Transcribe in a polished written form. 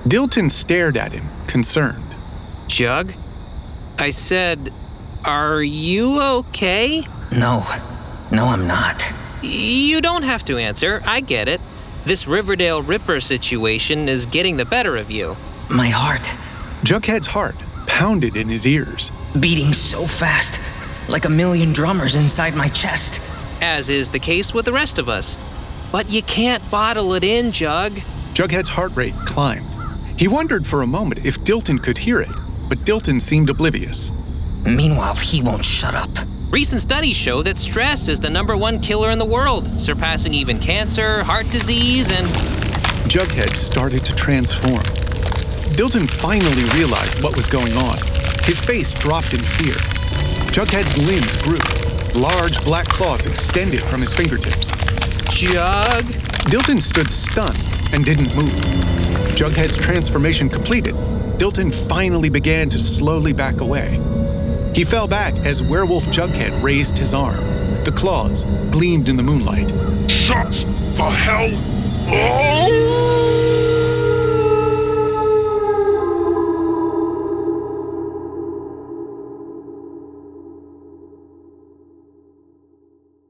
Dilton stared at him, concerned. Jug? I said, are you okay? No, I'm not. You don't have to answer, I get it. This Riverdale Ripper situation is getting the better of you. My heart. Jughead's heart pounded in his ears. Beating so fast, like a million drummers inside my chest. As is the case with the rest of us. But you can't bottle it in, Jug. Jughead's heart rate climbed. He wondered for a moment if Dilton could hear it, but Dilton seemed oblivious. Meanwhile, he won't shut up. Recent studies show that stress is the #1 killer in the world, surpassing even cancer, heart disease, and... Jughead started to transform. Dilton finally realized what was going on. His face dropped in fear. Jughead's limbs grew. Large black claws extended from his fingertips. Jug? Dilton stood stunned and didn't move. Jughead's transformation completed, Dilton finally began to slowly back away. He fell back as Werewolf Jughead raised his arm. The claws gleamed in the moonlight. Shut the hell up!